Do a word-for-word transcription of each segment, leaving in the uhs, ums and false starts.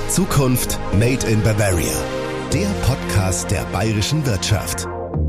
Zukunft Made in Bavaria. Der Podcast der bayerischen Wirtschaft.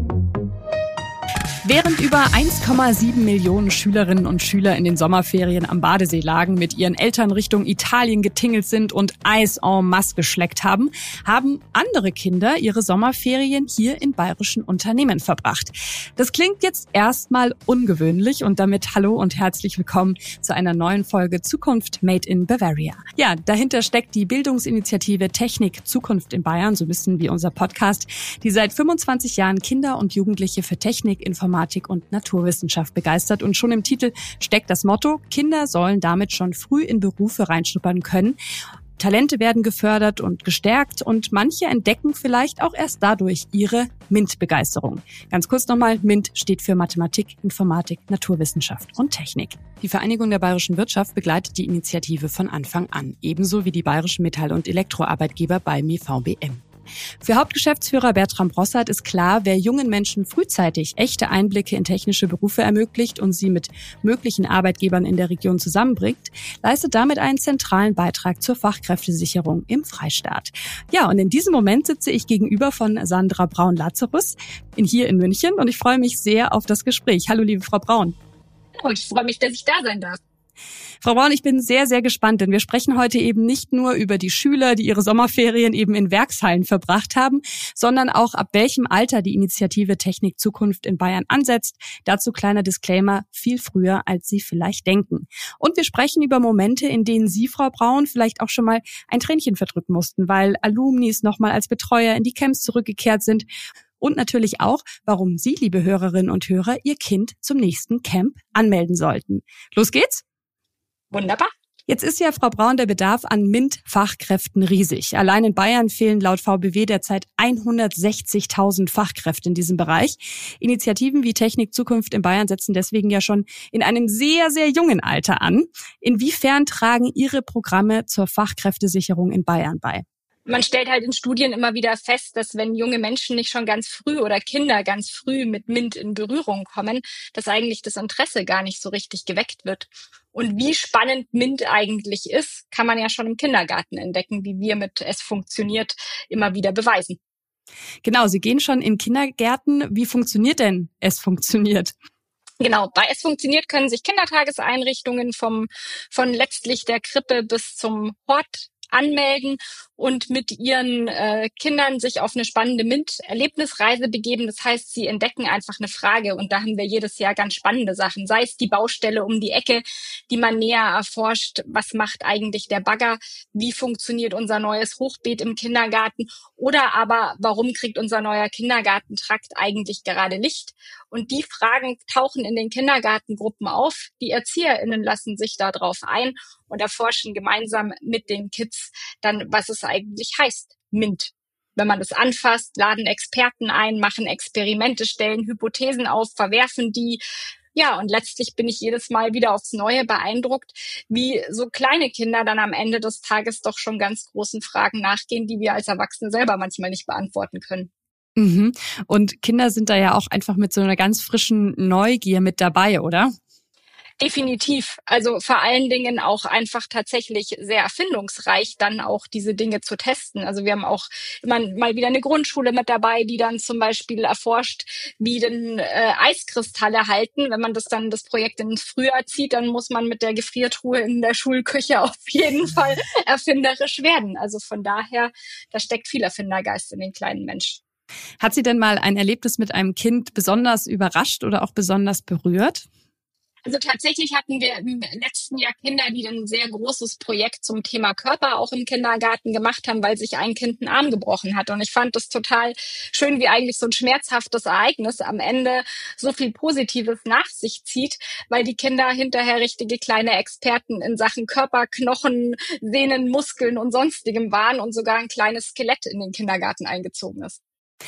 Während über eins Komma sieben Millionen Schülerinnen und Schüler in den Sommerferien am Badesee lagen, mit ihren Eltern Richtung Italien getingelt sind und Eis en masse geschleckt haben, haben andere Kinder ihre Sommerferien hier in bayerischen Unternehmen verbracht. Das klingt jetzt erstmal ungewöhnlich und damit hallo und herzlich willkommen zu einer neuen Folge Zukunft Made in Bavaria. Ja, dahinter steckt die Bildungsinitiative Technik Zukunft in Bayern, so wissen wir unser Podcast, die seit fünfundzwanzig Jahren Kinder und Jugendliche für Technik, Informatik und Naturwissenschaft begeistert. Und schon im Titel steckt das Motto, Kinder sollen damit schon früh in Berufe reinschnuppern können. Talente werden gefördert und gestärkt und manche entdecken vielleicht auch erst dadurch ihre MINT-Begeisterung. Ganz kurz nochmal, MINT steht für Mathematik, Informatik, Naturwissenschaft und Technik. Die Vereinigung der bayerischen Wirtschaft begleitet die Initiative von Anfang an, ebenso wie die bayerischen Metall- und Elektroarbeitgeber bei M I V B M. Für Hauptgeschäftsführer Bertram Brossart ist klar, wer jungen Menschen frühzeitig echte Einblicke in technische Berufe ermöglicht und sie mit möglichen Arbeitgebern in der Region zusammenbringt, leistet damit einen zentralen Beitrag zur Fachkräftesicherung im Freistaat. Ja, und in diesem Moment sitze ich gegenüber von Sandra Braun-Lazarus in, hier in München und ich freue mich sehr auf das Gespräch. Hallo, liebe Frau Braun. Oh, ich freue mich, dass ich da sein darf. Frau Braun, ich bin sehr, sehr gespannt, denn wir sprechen heute eben nicht nur über die Schüler, die ihre Sommerferien eben in Werkshallen verbracht haben, sondern auch ab welchem Alter die Initiative Technik Zukunft in Bayern ansetzt. Dazu kleiner Disclaimer, viel früher, als Sie vielleicht denken. Und wir sprechen über Momente, in denen Sie, Frau Braun, vielleicht auch schon mal ein Tränchen verdrücken mussten, weil Alumnis nochmal als Betreuer in die Camps zurückgekehrt sind. Und natürlich auch, warum Sie, liebe Hörerinnen und Hörer, Ihr Kind zum nächsten Camp anmelden sollten. Los geht's! Wunderbar. Jetzt ist ja, Frau Braun, der Bedarf an MINT-Fachkräften riesig. Allein in Bayern fehlen laut V B W derzeit hundertsechzigtausend Fachkräfte in diesem Bereich. Initiativen wie Technik Zukunft in Bayern setzen deswegen ja schon in einem sehr, sehr jungen Alter an. Inwiefern tragen Ihre Programme zur Fachkräftesicherung in Bayern bei? Man stellt halt in Studien immer wieder fest, dass wenn junge Menschen nicht schon ganz früh oder Kinder ganz früh mit MINT in Berührung kommen, dass eigentlich das Interesse gar nicht so richtig geweckt wird. Und wie spannend MINT eigentlich ist, kann man ja schon im Kindergarten entdecken, wie wir mit Es funktioniert immer wieder beweisen. Genau, Sie gehen schon in Kindergärten. Wie funktioniert denn Es funktioniert? Genau, bei Es funktioniert können sich Kindertageseinrichtungen vom von letztlich der Krippe bis zum Hort anmelden und mit ihren äh, Kindern sich auf eine spannende MINT-Erlebnisreise begeben. Das heißt, sie entdecken einfach eine Frage und da haben wir jedes Jahr ganz spannende Sachen. Sei es die Baustelle um die Ecke, die man näher erforscht. Was macht eigentlich der Bagger? Wie funktioniert unser neues Hochbeet im Kindergarten? Oder aber, warum kriegt unser neuer Kindergartentrakt eigentlich gerade Licht? Und die Fragen tauchen in den Kindergartengruppen auf. Die ErzieherInnen lassen sich da drauf ein und erforschen gemeinsam mit den Kids dann, was es eigentlich heißt, MINT. Wenn man das anfasst, laden Experten ein, machen Experimente, stellen Hypothesen auf, verwerfen die. Ja, und letztlich bin ich jedes Mal wieder aufs Neue beeindruckt, wie so kleine Kinder dann am Ende des Tages doch schon ganz großen Fragen nachgehen, die wir als Erwachsene selber manchmal nicht beantworten können. Mhm. Und Kinder sind da ja auch einfach mit so einer ganz frischen Neugier mit dabei, oder? Definitiv. Also vor allen Dingen auch einfach tatsächlich sehr erfindungsreich, dann auch diese Dinge zu testen. Also wir haben auch immer mal wieder eine Grundschule mit dabei, die dann zum Beispiel erforscht, wie denn äh, Eiskristalle halten. Wenn man das dann das Projekt ins Frühjahr zieht, dann muss man mit der Gefriertruhe in der Schulküche auf jeden Fall erfinderisch werden. Also von daher, da steckt viel Erfindergeist in den kleinen Menschen. Hat Sie denn mal ein Erlebnis mit einem Kind besonders überrascht oder auch besonders berührt? Also tatsächlich hatten wir im letzten Jahr Kinder, die ein sehr großes Projekt zum Thema Körper auch im Kindergarten gemacht haben, weil sich ein Kind einen Arm gebrochen hat. Und ich fand das total schön, wie eigentlich so ein schmerzhaftes Ereignis am Ende so viel Positives nach sich zieht, weil die Kinder hinterher richtige kleine Experten in Sachen Körper, Knochen, Sehnen, Muskeln und Sonstigem waren und sogar ein kleines Skelett in den Kindergarten eingezogen ist.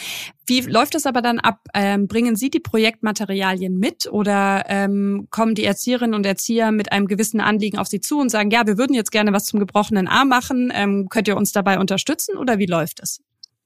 Wie läuft das aber dann ab? Ähm, bringen Sie die Projektmaterialien mit oder ähm, kommen die Erzieherinnen und Erzieher mit einem gewissen Anliegen auf Sie zu und sagen, ja, wir würden jetzt gerne was zum gebrochenen Arm machen, ähm, könnt ihr uns dabei unterstützen oder wie läuft es?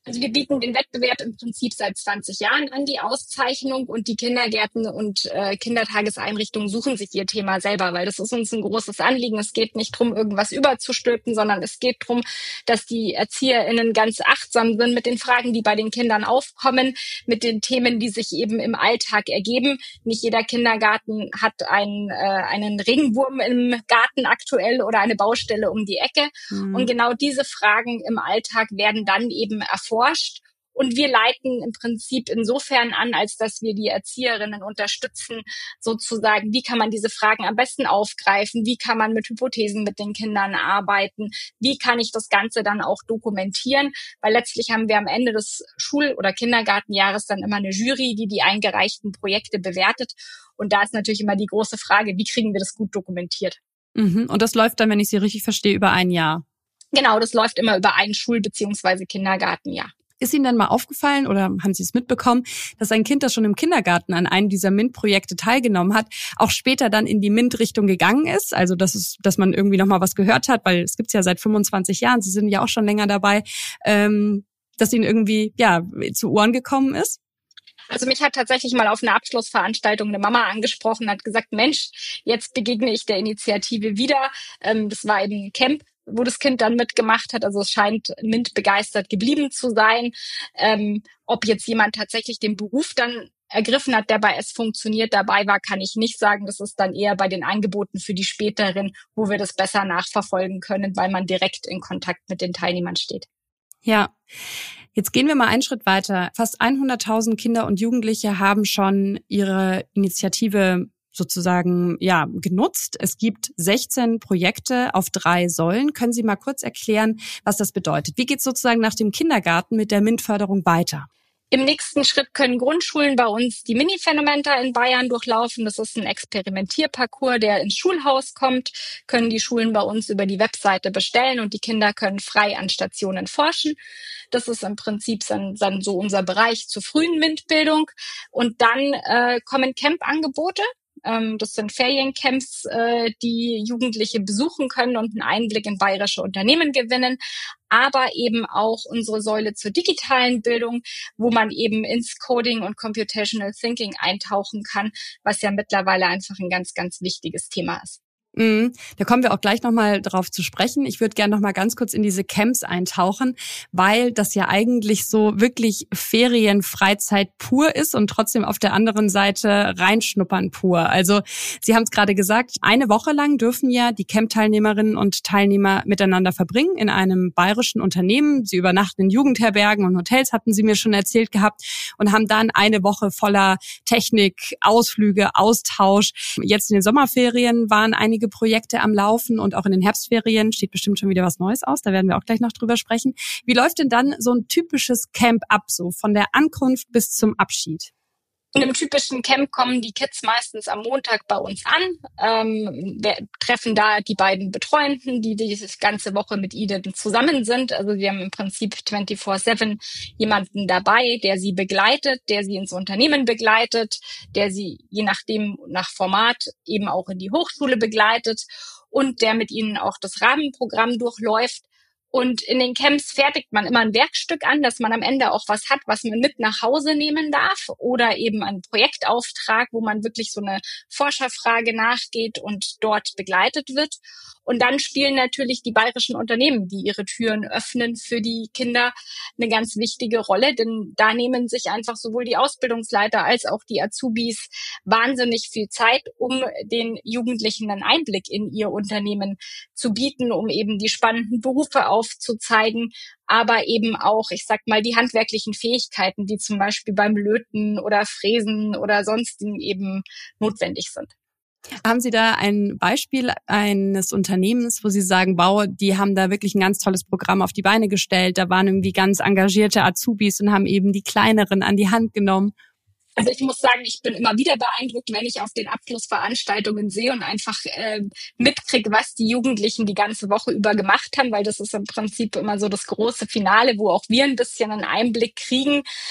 Also wir bieten den Wettbewerb im Prinzip seit zwanzig Jahren an, die Auszeichnung, und die Kindergärten und äh, Kindertageseinrichtungen suchen sich ihr Thema selber, weil das ist uns ein großes Anliegen. Es geht nicht darum, irgendwas überzustülpen, sondern es geht darum, dass die ErzieherInnen ganz achtsam sind mit den Fragen, die bei den Kindern aufkommen, mit den Themen, die sich eben im Alltag ergeben. Nicht jeder Kindergarten hat einen, äh, einen Regenwurm im Garten aktuell oder eine Baustelle um die Ecke. Mhm. Und genau diese Fragen im Alltag werden dann eben erforscht. Und wir leiten im Prinzip insofern an, als dass wir die Erzieherinnen unterstützen, sozusagen, wie kann man diese Fragen am besten aufgreifen, wie kann man mit Hypothesen mit den Kindern arbeiten, wie kann ich das Ganze dann auch dokumentieren, weil letztlich haben wir am Ende des Schul- oder Kindergartenjahres dann immer eine Jury, die die eingereichten Projekte bewertet. Und da ist natürlich immer die große Frage, wie kriegen wir das gut dokumentiert? Mhm. Und das läuft dann, wenn ich Sie richtig verstehe, über ein Jahr? Genau, das läuft immer über ein Schul- bzw. Kindergartenjahr. Ist Ihnen dann mal aufgefallen oder haben Sie es mitbekommen, dass ein Kind, das schon im Kindergarten an einem dieser MINT-Projekte teilgenommen hat, auch später dann in die MINT-Richtung gegangen ist? Also dass es, dass man irgendwie noch mal was gehört hat, weil es gibt's ja seit fünfundzwanzig Jahren. Sie sind ja auch schon länger dabei, ähm, dass Ihnen irgendwie ja zu Ohren gekommen ist? Also mich hat tatsächlich mal auf einer Abschlussveranstaltung eine Mama angesprochen, hat gesagt, Mensch, jetzt begegne ich der Initiative wieder. Ähm, das war eben ein Camp, wo das Kind dann mitgemacht hat. Also es scheint MINT begeistert geblieben zu sein. Ähm, ob jetzt jemand tatsächlich den Beruf dann ergriffen hat, der bei es funktioniert dabei war, kann ich nicht sagen. Das ist dann eher bei den Angeboten für die späteren, wo wir das besser nachverfolgen können, weil man direkt in Kontakt mit den Teilnehmern steht. Ja, jetzt gehen wir mal einen Schritt weiter. Fast hunderttausend Kinder und Jugendliche haben schon ihre Initiative sozusagen ja genutzt. Es gibt sechzehn Projekte auf drei Säulen. Können Sie mal kurz erklären, was das bedeutet? Wie geht es sozusagen nach dem Kindergarten mit der MINT-Förderung weiter? Im nächsten Schritt können Grundschulen bei uns die Mini-Phänomenta in Bayern durchlaufen. Das ist ein Experimentierparcours, der ins Schulhaus kommt, können die Schulen bei uns über die Webseite bestellen und die Kinder können frei an Stationen forschen. Das ist im Prinzip dann, dann so unser Bereich zur frühen MINT-Bildung. Und dann äh, kommen Camp-Angebote. Das sind Feriencamps, die Jugendliche besuchen können und einen Einblick in bayerische Unternehmen gewinnen, aber eben auch unsere Säule zur digitalen Bildung, wo man eben ins Coding und Computational Thinking eintauchen kann, was ja mittlerweile einfach ein ganz, ganz wichtiges Thema ist. Mhm. Da kommen wir auch gleich nochmal drauf zu sprechen. Ich würde gerne nochmal ganz kurz in diese Camps eintauchen, weil das ja eigentlich so wirklich Ferienfreizeit pur ist und trotzdem auf der anderen Seite reinschnuppern pur. Also Sie haben es gerade gesagt, eine Woche lang dürfen ja die Camp-Teilnehmerinnen und Teilnehmer miteinander verbringen in einem bayerischen Unternehmen. Sie übernachten in Jugendherbergen und Hotels, hatten Sie mir schon erzählt gehabt, und haben dann eine Woche voller Technik, Ausflüge, Austausch. Jetzt in den Sommerferien waren einige Projekte am Laufen und auch in den Herbstferien steht bestimmt schon wieder was Neues aus. Da werden wir auch gleich noch drüber sprechen. Wie läuft denn dann so ein typisches Camp ab, so von der Ankunft bis zum Abschied? In einem typischen Camp kommen die Kids meistens am Montag bei uns an, ähm, wir treffen da die beiden Betreuenden, die diese ganze Woche mit ihnen zusammen sind. Also wir haben im Prinzip vierundzwanzig sieben jemanden dabei, der sie begleitet, der sie ins Unternehmen begleitet, der sie je nachdem nach Format eben auch in die Hochschule begleitet und der mit ihnen auch das Rahmenprogramm durchläuft. Und in den Camps fertigt man immer ein Werkstück an, dass man am Ende auch was hat, was man mit nach Hause nehmen darf, oder eben einen Projektauftrag, wo man wirklich so eine Forscherfrage nachgeht und dort begleitet wird. Und dann spielen natürlich die bayerischen Unternehmen, die ihre Türen öffnen für die Kinder, eine ganz wichtige Rolle, denn da nehmen sich einfach sowohl die Ausbildungsleiter als auch die Azubis wahnsinnig viel Zeit, um den Jugendlichen einen Einblick in ihr Unternehmen zu bieten, um eben die spannenden Berufe aufzuzeigen, aber eben auch, ich sag mal, die handwerklichen Fähigkeiten, die zum Beispiel beim Löten oder Fräsen oder sonstigen eben notwendig sind. Haben Sie da ein Beispiel eines Unternehmens, wo Sie sagen, wow, die haben da wirklich ein ganz tolles Programm auf die Beine gestellt, da waren irgendwie ganz engagierte Azubis und haben eben die Kleineren an die Hand genommen? Also ich muss sagen, ich bin immer wieder beeindruckt, wenn ich auf den Abschlussveranstaltungen sehe und einfach äh, mitkriege, was die Jugendlichen die ganze Woche über gemacht haben, weil das ist im Prinzip immer so das große Finale, wo auch wir ein bisschen einen Einblick kriegen.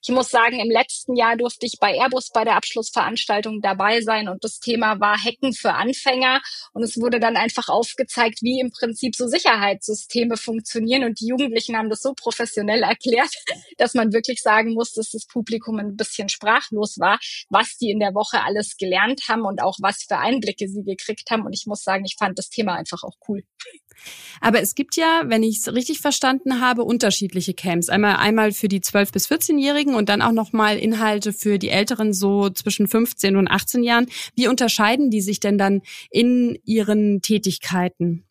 Ich muss sagen, im letzten Jahr durfte ich bei Airbus bei der Abschlussveranstaltung dabei sein und das Thema war Hacken für Anfänger und es wurde dann einfach aufgezeigt, wie im Prinzip so Sicherheitssysteme funktionieren und die Jugendlichen haben das so professionell erklärt, dass man wirklich sagen muss, dass das Publikum ein bisschen sprachlos war, was die in der Woche alles gelernt haben und auch was für Einblicke sie gekriegt haben und ich muss sagen, ich fand das Thema einfach auch cool. Aber es gibt ja, wenn ich es richtig verstanden habe, unterschiedliche Camps. Einmal einmal für die zwölf- bis vierzehn-Jährigen und dann auch nochmal Inhalte für die Älteren, so zwischen fünfzehn und achtzehn Jahren. Wie unterscheiden die sich denn dann in ihren Tätigkeiten?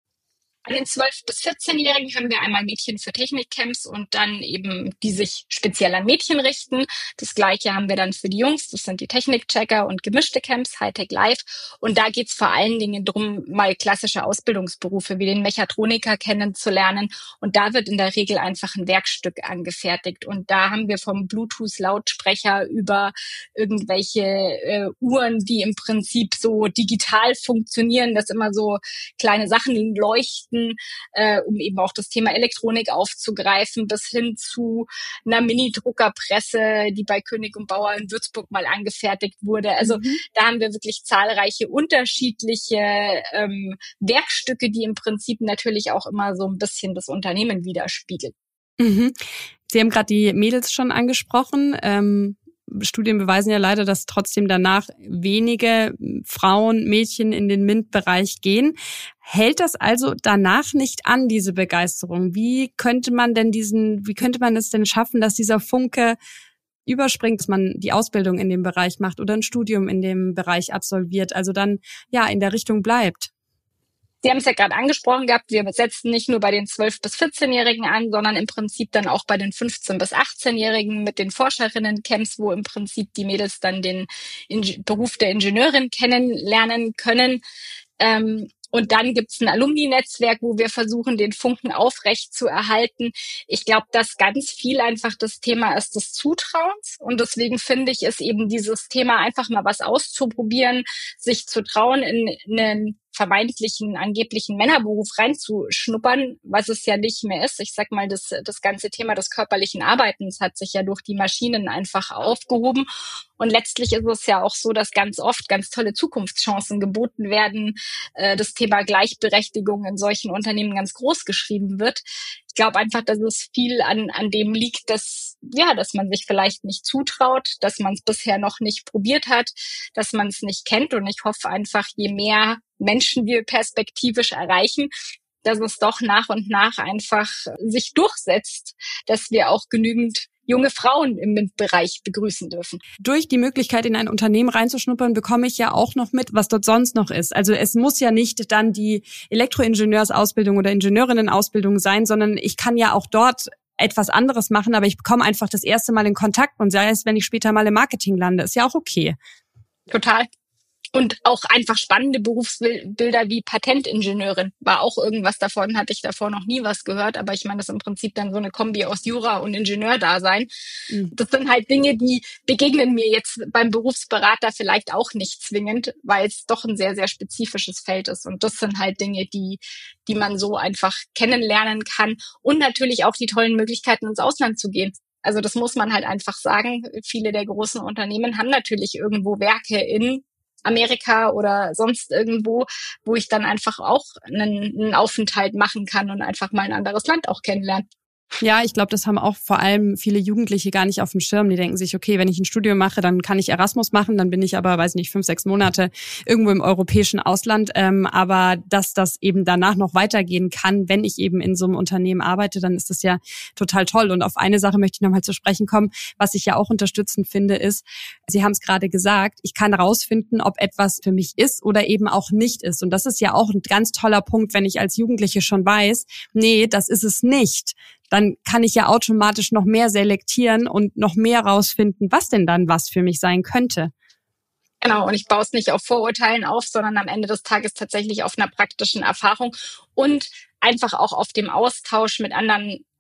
Bei den zwölf- bis vierzehn-Jährigen haben wir einmal Mädchen für Technikcamps und dann eben, die sich speziell an Mädchen richten. Das Gleiche haben wir dann für die Jungs, das sind die Technikchecker und gemischte Camps, Hightech Live. Und da geht's vor allen Dingen drum, mal klassische Ausbildungsberufe wie den Mechatroniker kennenzulernen. Und da wird in der Regel einfach ein Werkstück angefertigt. Und da haben wir vom Bluetooth-Lautsprecher über irgendwelche äh, Uhren, die im Prinzip so digital funktionieren, dass immer so kleine Sachen leuchten, Äh, um eben auch das Thema Elektronik aufzugreifen, bis hin zu einer Mini-Druckerpresse, die bei König und Bauer in Würzburg mal angefertigt wurde. Also mhm. da haben wir wirklich zahlreiche unterschiedliche ähm, Werkstücke, die im Prinzip natürlich auch immer so ein bisschen das Unternehmen widerspiegeln. Mhm. Sie haben gerade die Mädels schon angesprochen. Ähm Studien beweisen ja leider, dass trotzdem danach wenige Frauen, Mädchen in den MINT-Bereich gehen. Hält das also danach nicht an, diese Begeisterung? Wie könnte man denn diesen, wie könnte man es denn schaffen, dass dieser Funke überspringt, dass man die Ausbildung in dem Bereich macht oder ein Studium in dem Bereich absolviert, also dann ja in der Richtung bleibt? Sie haben es ja gerade angesprochen gehabt, wir setzen nicht nur bei den zwölf- bis vierzehn-Jährigen an, sondern im Prinzip dann auch bei den fünfzehn- bis achtzehn-Jährigen mit den Forscherinnen-Camps, wo im Prinzip die Mädels dann den Inge- Beruf der Ingenieurin kennenlernen können. Ähm, Und dann gibt's ein Alumni-Netzwerk, wo wir versuchen, den Funken aufrecht zu erhalten. Ich glaube, dass ganz viel einfach das Thema ist des Zutrauens. Und deswegen finde ich, ist eben dieses Thema einfach mal was auszuprobieren, sich zu trauen, in einen vermeintlichen, angeblichen Männerberuf reinzuschnuppern, was es ja nicht mehr ist. Ich sag mal, das, das ganze Thema des körperlichen Arbeitens hat sich ja durch die Maschinen einfach aufgehoben. Und letztlich ist es ja auch so, dass ganz oft ganz tolle Zukunftschancen geboten werden. Das Thema Gleichberechtigung in solchen Unternehmen ganz groß geschrieben wird. Ich glaube einfach, dass es viel an, an dem liegt, dass, ja, dass man sich vielleicht nicht zutraut, dass man es bisher noch nicht probiert hat, dass man es nicht kennt. Und ich hoffe einfach, je mehr Menschen wir perspektivisch erreichen, dass es doch nach und nach einfach sich durchsetzt, dass wir auch genügend junge Frauen im MINT-Bereich begrüßen dürfen. Durch die Möglichkeit, in ein Unternehmen reinzuschnuppern, bekomme ich ja auch noch mit, was dort sonst noch ist. Also es muss ja nicht dann die Elektroingenieursausbildung oder Ingenieurinnenausbildung sein, sondern ich kann ja auch dort etwas anderes machen, aber ich bekomme einfach das erste Mal in Kontakt und sei es, wenn ich später mal im Marketing lande, ist ja auch okay. Total. Und auch einfach spannende Berufsbilder wie Patentingenieurin. War auch irgendwas davon, hatte ich davor noch nie was gehört. Aber ich meine, das ist im Prinzip dann so eine Kombi aus Jura und Ingenieurdasein. Mhm. Das sind halt Dinge, die begegnen mir jetzt beim Berufsberater vielleicht auch nicht zwingend, weil es doch ein sehr, sehr spezifisches Feld ist. Und das sind halt Dinge, die, die man so einfach kennenlernen kann. Und natürlich auch die tollen Möglichkeiten, ins Ausland zu gehen. Also das muss man halt einfach sagen. Viele der großen Unternehmen haben natürlich irgendwo Werke in Amerika oder sonst irgendwo, wo ich dann einfach auch einen, einen Aufenthalt machen kann und einfach mal ein anderes Land auch kennenlernen. Ja, ich glaube, das haben auch vor allem viele Jugendliche gar nicht auf dem Schirm. Die denken sich, okay, wenn ich ein Studium mache, dann kann ich Erasmus machen, dann bin ich aber, weiß nicht, fünf, sechs Monate irgendwo im europäischen Ausland. Ähm, aber dass das eben danach noch weitergehen kann, wenn ich eben in so einem Unternehmen arbeite, dann ist das ja total toll. Und auf eine Sache möchte ich nochmal zu sprechen kommen, was ich ja auch unterstützend finde, ist, Sie haben es gerade gesagt, ich kann rausfinden, ob etwas für mich ist oder eben auch nicht ist. Und das ist ja auch ein ganz toller Punkt, wenn ich als Jugendliche schon weiß, nee, das ist es nicht. Dann kann ich ja automatisch noch mehr selektieren und noch mehr rausfinden, was denn dann was für mich sein könnte. Genau, und ich baue es nicht auf Vorurteilen auf, sondern am Ende des Tages tatsächlich auf einer praktischen Erfahrung und einfach auch auf dem Austausch mit anderen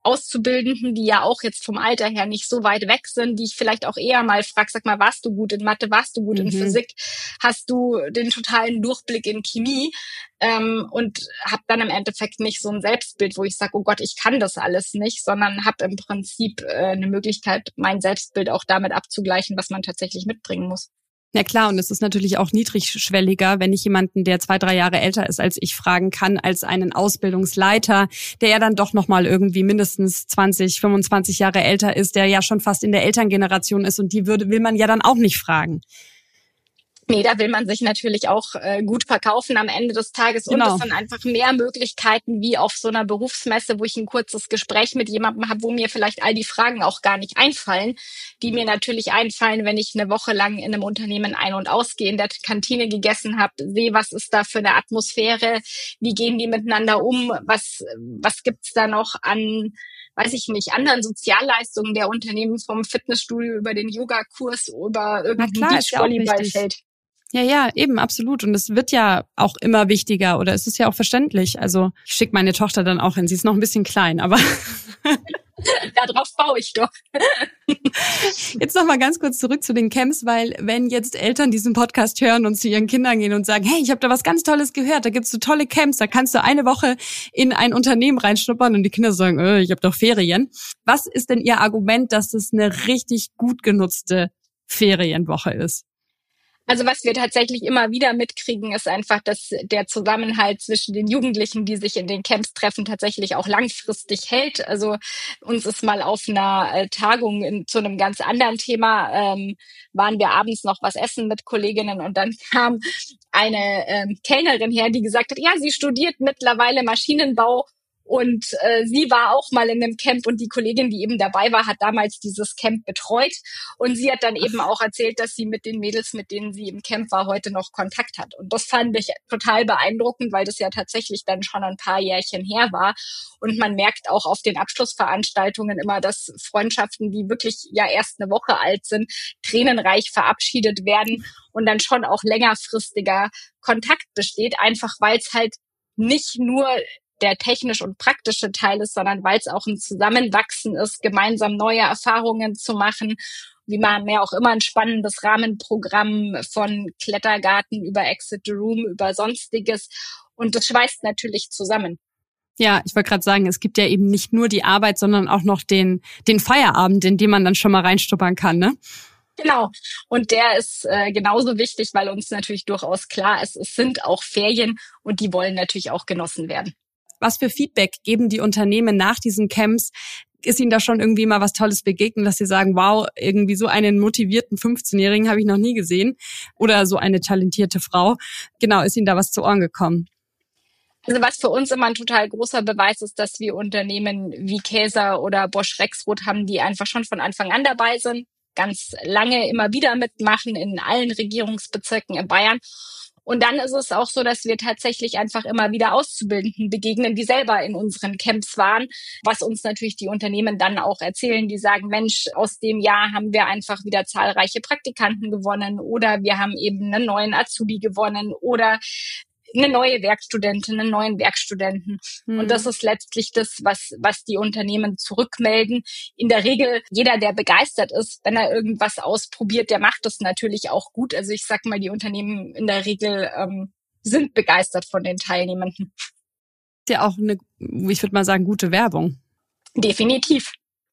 Auszubildenden, die ja auch jetzt vom Alter her nicht so weit weg sind, die ich vielleicht auch eher mal frage, sag mal, warst du gut in Mathe, warst du gut Mhm. in Physik, hast du den totalen Durchblick in Chemie, ähm, und habe dann im Endeffekt nicht so ein Selbstbild, wo ich sage, oh Gott, ich kann das alles nicht, sondern habe im Prinzip äh, eine Möglichkeit, mein Selbstbild auch damit abzugleichen, was man tatsächlich mitbringen muss. Ja klar, und es ist natürlich auch niedrigschwelliger, wenn ich jemanden, der zwei, drei Jahre älter ist als ich, fragen kann, als einen Ausbildungsleiter, der ja dann doch nochmal irgendwie mindestens zwanzig, fünfundzwanzig Jahre älter ist, der ja schon fast in der Elterngeneration ist, und die würde will man ja dann auch nicht fragen. Nee, da will man sich natürlich auch äh, gut verkaufen am Ende des Tages. Genau. Und es sind einfach mehr Möglichkeiten wie auf so einer Berufsmesse, wo ich ein kurzes Gespräch mit jemandem habe, wo mir vielleicht all die Fragen auch gar nicht einfallen, die mir natürlich einfallen, wenn ich eine Woche lang in einem Unternehmen ein- und ausgehe, in der Kantine gegessen habe, sehe, was ist da für eine Atmosphäre, wie gehen die miteinander um, was was gibt's da noch an, weiß ich nicht, anderen Sozialleistungen der Unternehmen, vom Fitnessstudio über den Yogakurs, über irgendein Beachvolleyballfeld. Ja, ja, eben, absolut. Und es wird ja auch immer wichtiger, oder es ist ja auch verständlich. Also ich schicke meine Tochter dann auch hin. Sie ist noch ein bisschen klein, aber darauf baue ich doch. Jetzt noch mal ganz kurz zurück zu den Camps, weil wenn jetzt Eltern diesen Podcast hören und zu ihren Kindern gehen und sagen, hey, ich habe da was ganz Tolles gehört, da gibt's so tolle Camps, da kannst du eine Woche in ein Unternehmen reinschnuppern, und die Kinder sagen, äh, ich habe doch Ferien. Was ist denn Ihr Argument, dass es eine richtig gut genutzte Ferienwoche ist? Also was wir tatsächlich immer wieder mitkriegen, ist einfach, dass der Zusammenhalt zwischen den Jugendlichen, die sich in den Camps treffen, tatsächlich auch langfristig hält. Also uns ist mal auf einer äh, Tagung in, zu einem ganz anderen Thema, ähm, waren wir abends noch was essen mit Kolleginnen, und dann kam eine ähm, Kellnerin her, die gesagt hat, ja, sie studiert mittlerweile Maschinenbau. Und äh, sie war auch mal in einem Camp, und die Kollegin, die eben dabei war, hat damals dieses Camp betreut. Und sie hat dann eben auch erzählt, dass sie mit den Mädels, mit denen sie im Camp war, heute noch Kontakt hat. Und das fand ich total beeindruckend, weil das ja tatsächlich dann schon ein paar Jährchen her war. Und man merkt auch auf den Abschlussveranstaltungen immer, dass Freundschaften, die wirklich ja erst eine Woche alt sind, tränenreich verabschiedet werden und dann schon auch längerfristiger Kontakt besteht, einfach weil es halt nicht nur der technisch und praktische Teil ist, sondern weil es auch ein Zusammenwachsen ist, gemeinsam neue Erfahrungen zu machen, wie man ja auch immer ein spannendes Rahmenprogramm von Klettergarten über Exit the Room, über Sonstiges, und das schweißt natürlich zusammen. Ja, ich wollte gerade sagen, es gibt ja eben nicht nur die Arbeit, sondern auch noch den den Feierabend, in den man dann schon mal reinstuppern kann, ne? Genau. Und der ist äh, genauso wichtig, weil uns natürlich durchaus klar ist, es sind auch Ferien, und die wollen natürlich auch genossen werden. Was für Feedback geben die Unternehmen nach diesen Camps? Ist Ihnen da schon irgendwie mal was Tolles begegnet, dass Sie sagen, wow, irgendwie so einen motivierten fünfzehnjährigen habe ich noch nie gesehen, oder so eine talentierte Frau? Genau, ist Ihnen da was zu Ohren gekommen? Also was für uns immer ein total großer Beweis ist, dass wir Unternehmen wie Käser oder Bosch Rexroth haben, die einfach schon von Anfang an dabei sind, ganz lange immer wieder mitmachen in allen Regierungsbezirken in Bayern. Und dann ist es auch so, dass wir tatsächlich einfach immer wieder Auszubildenden begegnen, die selber in unseren Camps waren, was uns natürlich die Unternehmen dann auch erzählen. Die sagen, Mensch, aus dem Jahr haben wir einfach wieder zahlreiche Praktikanten gewonnen, oder wir haben eben einen neuen Azubi gewonnen, oder eine neue Werkstudentin, einen neuen Werkstudenten. Mhm. Und das ist letztlich das, was, was die Unternehmen zurückmelden. In der Regel, jeder, der begeistert ist, wenn er irgendwas ausprobiert, der macht das natürlich auch gut. Also ich sag mal, die Unternehmen in der Regel ähm, sind begeistert von den Teilnehmenden. Ist ja auch eine, ich würde mal sagen, gute Werbung. Definitiv.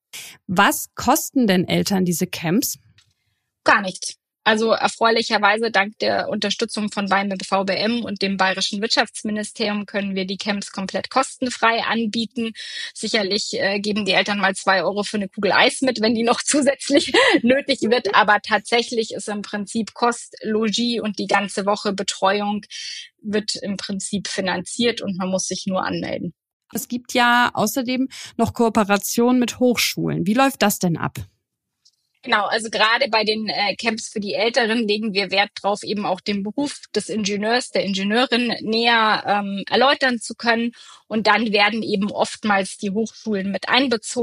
Was kosten denn Eltern diese Camps? Gar nichts. Also erfreulicherweise dank der Unterstützung von B A M V B M und dem Bayerischen Wirtschaftsministerium können wir die Camps komplett kostenfrei anbieten. Sicherlich äh, geben die Eltern mal zwei Euro für eine Kugel Eis mit, wenn die noch zusätzlich nötig wird. Aber tatsächlich ist im Prinzip Kost, Logis und die ganze Woche Betreuung wird im Prinzip finanziert, und man muss sich nur anmelden. Es gibt ja außerdem noch Kooperationen mit Hochschulen. Wie läuft das denn ab? Genau, also gerade bei den äh, Camps für die Älteren legen wir Wert drauf, eben auch den Beruf des Ingenieurs, der Ingenieurin näher ähm, erläutern zu können. Und dann werden eben oftmals die Hochschulen mit einbezogen.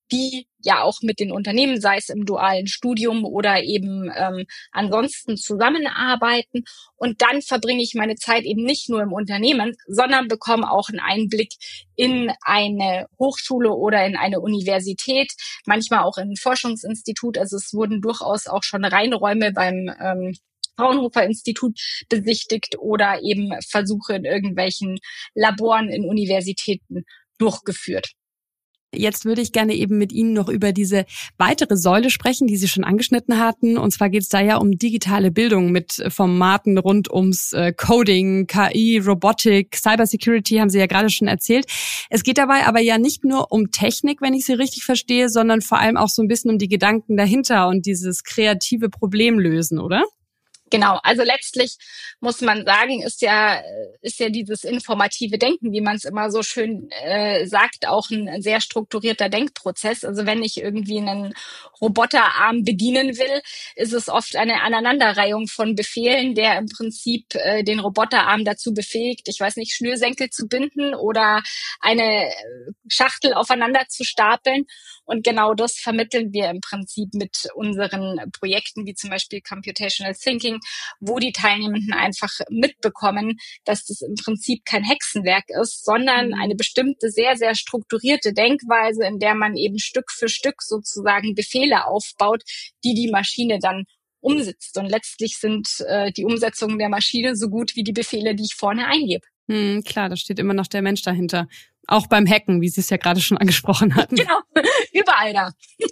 die ja auch mit den Unternehmen, sei es im dualen Studium oder eben ähm, ansonsten zusammenarbeiten. Und dann verbringe ich meine Zeit eben nicht nur im Unternehmen, sondern bekomme auch einen Einblick in eine Hochschule oder in eine Universität, manchmal auch in ein Forschungsinstitut. Also es wurden durchaus auch schon Reinräume beim ähm, Fraunhofer-Institut besichtigt oder eben Versuche in irgendwelchen Laboren in Universitäten durchgeführt. Jetzt würde ich gerne eben mit Ihnen noch über diese weitere Säule sprechen, die Sie schon angeschnitten hatten. Und zwar geht es da ja um digitale Bildung mit Formaten rund ums Coding, K I, Robotik, Cybersecurity, haben Sie ja gerade schon erzählt. Es geht dabei aber ja nicht nur um Technik, wenn ich Sie richtig verstehe, sondern vor allem auch so ein bisschen um die Gedanken dahinter und dieses kreative Problemlösen, oder? Genau, also letztlich muss man sagen, ist ja ist ja dieses informative Denken, wie man es immer so schön äh, sagt, auch ein, ein sehr strukturierter Denkprozess. Also wenn ich irgendwie einen Roboterarm bedienen will, ist es oft eine Aneinanderreihung von Befehlen, der im Prinzip äh, den Roboterarm dazu befähigt, ich weiß nicht, Schnürsenkel zu binden oder eine Schachtel aufeinander zu stapeln. Und genau das vermitteln wir im Prinzip mit unseren Projekten, wie zum Beispiel Computational Thinking, wo die Teilnehmenden einfach mitbekommen, dass das im Prinzip kein Hexenwerk ist, sondern eine bestimmte, sehr, sehr strukturierte Denkweise, in der man eben Stück für Stück sozusagen Befehle aufbaut, die die Maschine dann umsetzt. Und letztlich sind äh, die Umsetzungen der Maschine so gut wie die Befehle, die ich vorne eingebe. Hm, klar, da steht immer noch der Mensch dahinter. Auch beim Hacken, wie Sie es ja gerade schon angesprochen hatten. Genau, überall da.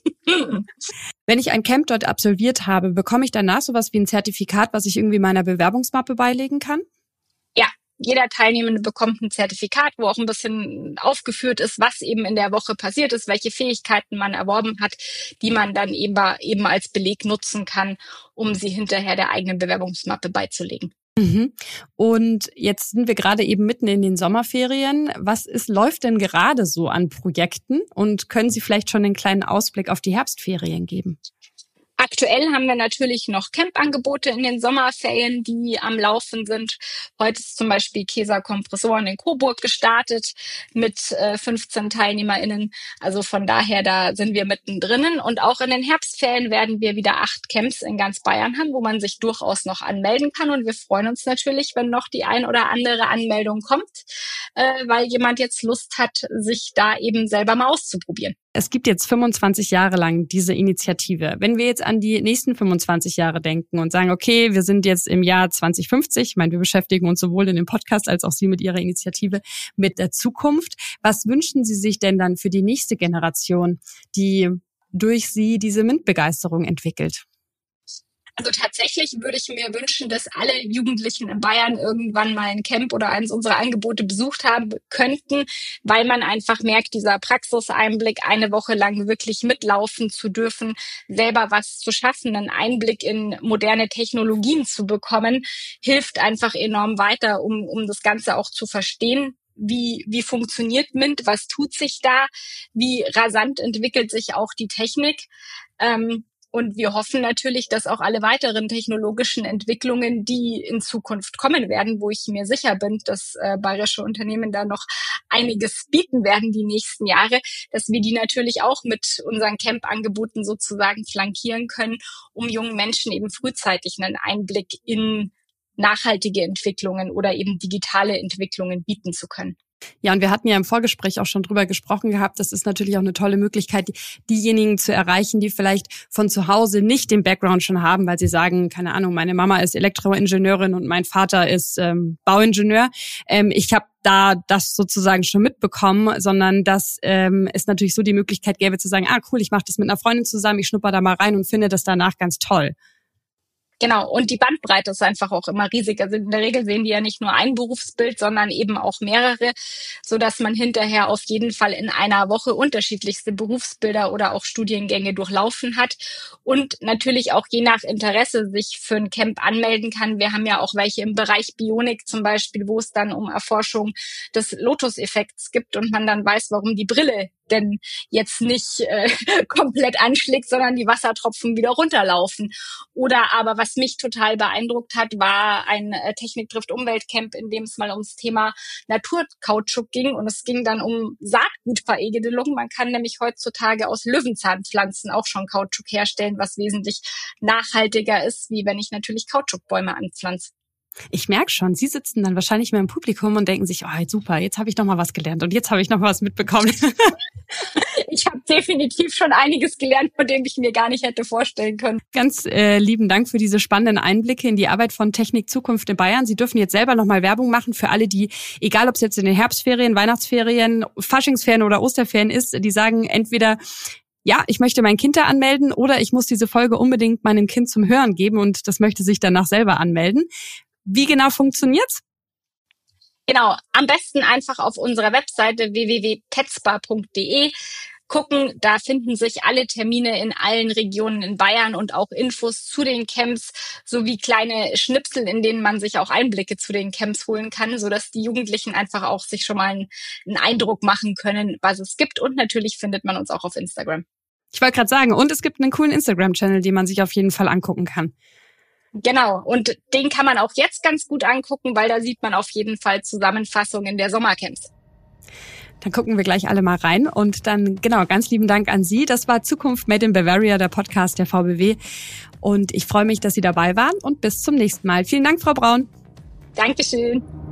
Wenn ich ein Camp dort absolviert habe, bekomme ich danach sowas wie ein Zertifikat, was ich irgendwie meiner Bewerbungsmappe beilegen kann? Ja, jeder Teilnehmende bekommt ein Zertifikat, wo auch ein bisschen aufgeführt ist, was eben in der Woche passiert ist, welche Fähigkeiten man erworben hat, die man dann eben, eben als Beleg nutzen kann, um sie hinterher der eigenen Bewerbungsmappe beizulegen. Mhm. Und jetzt sind wir gerade eben mitten in den Sommerferien. Was ist, läuft denn gerade so an Projekten? Und können Sie vielleicht schon einen kleinen Ausblick auf die Herbstferien geben? Aktuell haben wir natürlich noch Campangebote in den Sommerferien, die am Laufen sind. Heute ist zum Beispiel Kesa Kompressoren in Coburg gestartet mit äh, fünfzehn TeilnehmerInnen. Also von daher, da sind wir mittendrin. Und auch in den Herbstferien werden wir wieder acht Camps in ganz Bayern haben, wo man sich durchaus noch anmelden kann. Und wir freuen uns natürlich, wenn noch die ein oder andere Anmeldung kommt, äh, weil jemand jetzt Lust hat, sich da eben selber mal auszuprobieren. Es gibt jetzt fünfundzwanzig Jahre lang diese Initiative. Wenn wir jetzt an die nächsten fünfundzwanzig Jahre denken und sagen, okay, wir sind jetzt im Jahr zwanzig fünfzig, ich meine, wir beschäftigen uns sowohl in dem Podcast als auch Sie mit Ihrer Initiative mit der Zukunft. Was wünschen Sie sich denn dann für die nächste Generation, die durch Sie diese MINT-Begeisterung entwickelt? Also tatsächlich würde ich mir wünschen, dass alle Jugendlichen in Bayern irgendwann mal ein Camp oder eines unserer Angebote besucht haben könnten, weil man einfach merkt, dieser Praxiseinblick, eine Woche lang wirklich mitlaufen zu dürfen, selber was zu schaffen, einen Einblick in moderne Technologien zu bekommen, hilft einfach enorm weiter, um, um das Ganze auch zu verstehen. Wie, wie funktioniert MINT? Was tut sich da? Wie rasant entwickelt sich auch die Technik? Ähm, Und wir hoffen natürlich, dass auch alle weiteren technologischen Entwicklungen, die in Zukunft kommen werden, wo ich mir sicher bin, dass äh, bayerische Unternehmen da noch einiges bieten werden die nächsten Jahre, dass wir die natürlich auch mit unseren Camp-Angeboten sozusagen flankieren können, um jungen Menschen eben frühzeitig einen Einblick in nachhaltige Entwicklungen oder eben digitale Entwicklungen bieten zu können. Ja, und wir hatten ja im Vorgespräch auch schon drüber gesprochen gehabt, das ist natürlich auch eine tolle Möglichkeit, diejenigen zu erreichen, die vielleicht von zu Hause nicht den Background schon haben, weil sie sagen, keine Ahnung, meine Mama ist Elektroingenieurin und mein Vater ist ähm, Bauingenieur. Ähm, ich habe da das sozusagen schon mitbekommen, sondern dass ähm, es natürlich so die Möglichkeit gäbe zu sagen, ah cool, ich mache das mit einer Freundin zusammen, ich schnupper da mal rein und finde das danach ganz toll. Genau, und die Bandbreite ist einfach auch immer riesig. Also in der Regel sehen die ja nicht nur ein Berufsbild, sondern eben auch mehrere, so dass man hinterher auf jeden Fall in einer Woche unterschiedlichste Berufsbilder oder auch Studiengänge durchlaufen hat und natürlich auch je nach Interesse sich für ein Camp anmelden kann. Wir haben ja auch welche im Bereich Bionik zum Beispiel, wo es dann um Erforschung des Lotus-Effekts gibt und man dann weiß, warum die Brille denn jetzt nicht äh, komplett anschlägt, sondern die Wassertropfen wieder runterlaufen. Oder aber was mich total beeindruckt hat, war ein äh, Technik trifft Umweltcamp, in dem es mal ums Thema Naturkautschuk ging und es ging dann um Saatgutveredelung. Man kann nämlich heutzutage aus Löwenzahnpflanzen auch schon Kautschuk herstellen, was wesentlich nachhaltiger ist, wie wenn ich natürlich Kautschukbäume anpflanze. Ich merke schon, Sie sitzen dann wahrscheinlich mehr im Publikum und denken sich, oh, super, jetzt habe ich noch mal was gelernt und jetzt habe ich noch was mitbekommen. Ich habe definitiv schon einiges gelernt, von dem ich mir gar nicht hätte vorstellen können. Ganz äh, lieben Dank für diese spannenden Einblicke in die Arbeit von Technik Zukunft in Bayern. Sie dürfen jetzt selber noch mal Werbung machen für alle, die, egal ob es jetzt in den Herbstferien, Weihnachtsferien, Faschingsferien oder Osterferien ist, die sagen entweder, ja, ich möchte mein Kind da anmelden oder ich muss diese Folge unbedingt meinem Kind zum Hören geben und das möchte sich danach selber anmelden. Wie genau funktioniert's? Genau, am besten einfach auf unserer Webseite w w w punkt tetzbar punkt d e gucken. Da finden sich alle Termine in allen Regionen in Bayern und auch Infos zu den Camps sowie kleine Schnipsel, in denen man sich auch Einblicke zu den Camps holen kann, sodass die Jugendlichen einfach auch sich schon mal einen, einen Eindruck machen können, was es gibt. Und natürlich findet man uns auch auf Instagram. Ich wollte gerade sagen, und es gibt einen coolen Instagram-Channel, den man sich auf jeden Fall angucken kann. Genau, und den kann man auch jetzt ganz gut angucken, weil da sieht man auf jeden Fall Zusammenfassungen der Sommercamps. Dann gucken wir gleich alle mal rein und dann, genau, ganz lieben Dank an Sie. Das war Zukunft Made in Bavaria, der Podcast der V B W. Und ich freue mich, dass Sie dabei waren und bis zum nächsten Mal. Vielen Dank, Frau Braun. Dankeschön.